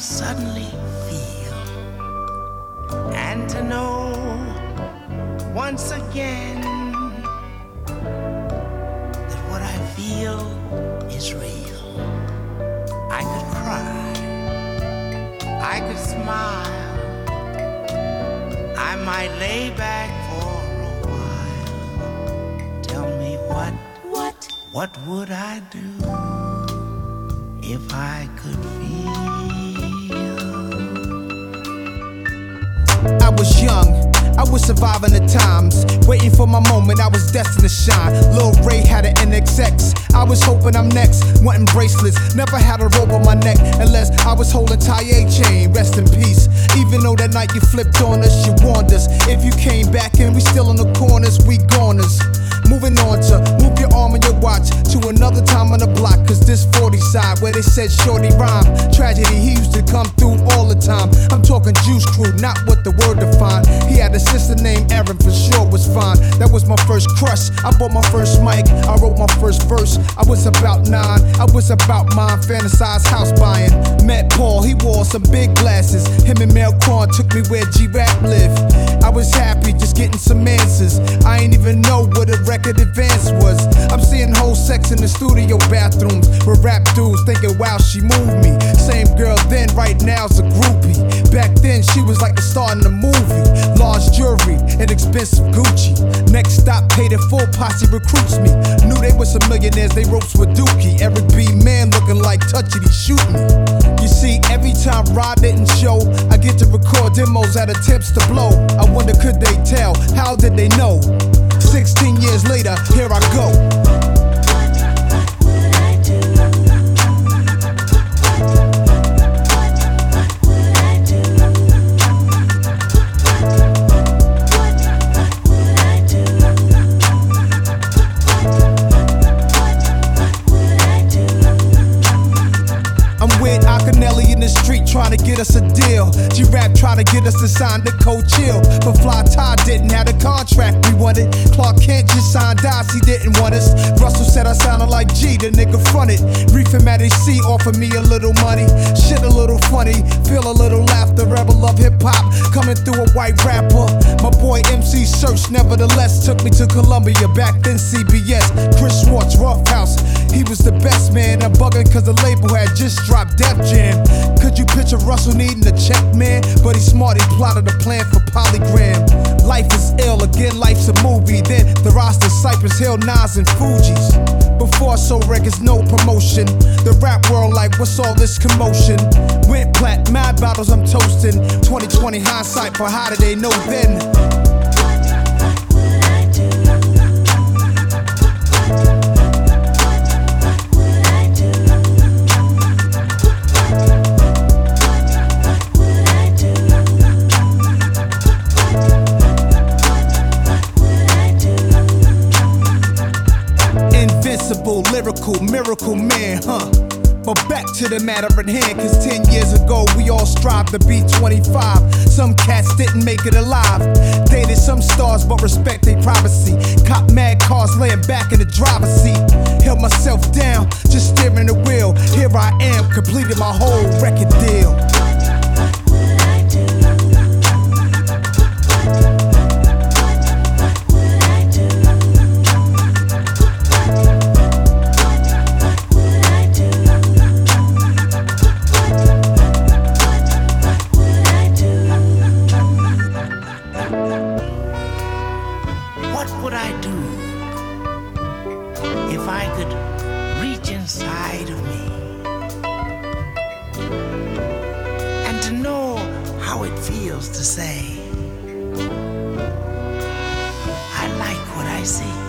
suddenly feel, and to know once again that what I feel is real. I could cry, I could smile, I might lay back for a while. Tell me what would I do if I could feel? I was young, I was surviving the times, waiting for my moment, I was destined to shine. Lil Ray had an NXX, I was hoping I'm next. Wanting bracelets, never had a rope on my neck unless I was holding Taye chain, rest in peace. Even though that night you flipped on us, you warned us. If you came back and we still in the corners, we goners. Moving on to move your arm and your watch to another time on the block, cause this 40 side where they said shorty rhyme. Tragedy, he used to come through all the time. I'm talking Juice Crew, not what the word defined. He had a sister named Erin, for sure was fine. That was my first crush, I bought my first mic, I wrote my first verse. I was about 9, I was about mine, fantasized house buying. Met Paul, he wore some big glasses. Him and Mel Quan took me where G-Rap lived. I was happy just getting some answers. I ain't even know what a record advance was. I'm seeing whole sex in the studio bathrooms with rap dudes thinking, wow, she moved me. Same girl then, right now's a groupie. Back then, she was like the star in the movie. Large jewelry and expensive Gucci. Next stop, paid in full, posse recruits me. Knew they were some millionaires, they ropes with Dookie. Eric B. Man looking like Touchy, he shoot me. You see, every time Rod didn't show, I get to record demos at attempts to blow. I wonder, could they tell? How did they know? 16 years later, here I go. I'm with Akinelli in the street trying to get us a deal. G-Rap trying to get us to sign the Cold Chill. But Fly Ty didn't have the contract we wanted. Clark Kent just signed Dice, he didn't want us. Russell said I sounded like G, the nigga fronted. Reef and Matty C offered me a little money. Shit a little funny, feel a little laughter. Rebel of hip-hop, coming through a white rapper. My boy MC Search nevertheless took me to Columbia, back then CBS. Chris Schwartz, Rough House, he was the best man. I'm bugging cause the label had just dropped Def Jam. Could you picture Russell needing a check, man? But he's smart, he plotted a plan for Polygram. Life is ill, again life's a movie. Then the roster, Cypress Hill, Nas and Fugees. Before I sold records, no promotion. The rap world like, what's all this commotion? Went plat, mad battles I'm toasting. 2020 hindsight, but how did they know then? Invincible, lyrical, miracle man, huh? But back to the matter at hand, cause 10 years ago we all strived to be 25. Some cats didn't make it alive. Dated some stars but respect their privacy. Cop mad cars laying back in the driver's seat. Held myself down, just steering the wheel. Here I am, completed my whole record deal. What would I do if I could reach inside of me and to know how it feels to say, I like what I see?